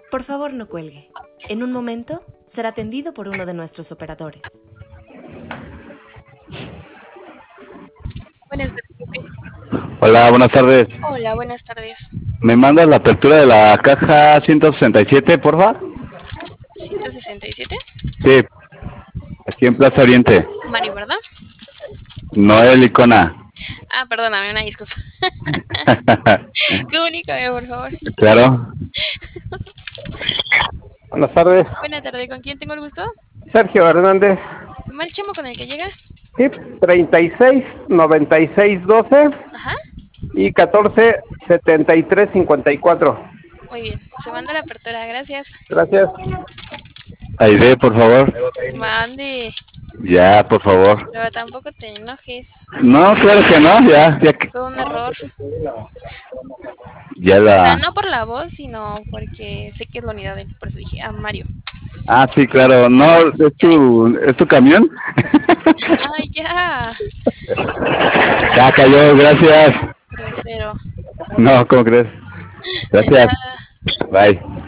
Por favor, no cuelgue. En un momento será atendido por uno de nuestros operadores. Buenas tardes. Hola, buenas tardes. Hola, buenas tardes. ¿Me mandas la apertura de la caja 167, porfa? 167. Sí, aquí en Plaza Oriente. Mario, ¿verdad? Noel Icona. Ah, perdóname, una disculpa. Comunícame, por favor. Claro. Buenas tardes. Buenas tardes, ¿con quién tengo el gusto? Sergio Hernández. ¿Mal chamo con el que llega? Sí, 36 96 12 Ajá. y 14 73 54. Muy bien, se manda la apertura, gracias. Gracias. Aide, por favor. Mande, Ya, por favor. pero tampoco te enojes. No, claro que no, ya que Fue un error. ya O sea, la. no por la voz, sino porque sé que es la unidad de él. Por eso dije, ah, Mario. Ah, sí, claro. No, es tu camión. Ay, ya. Ya cayó, gracias. Grosero. No, ¿cómo crees? De Gracias. nada. Bye.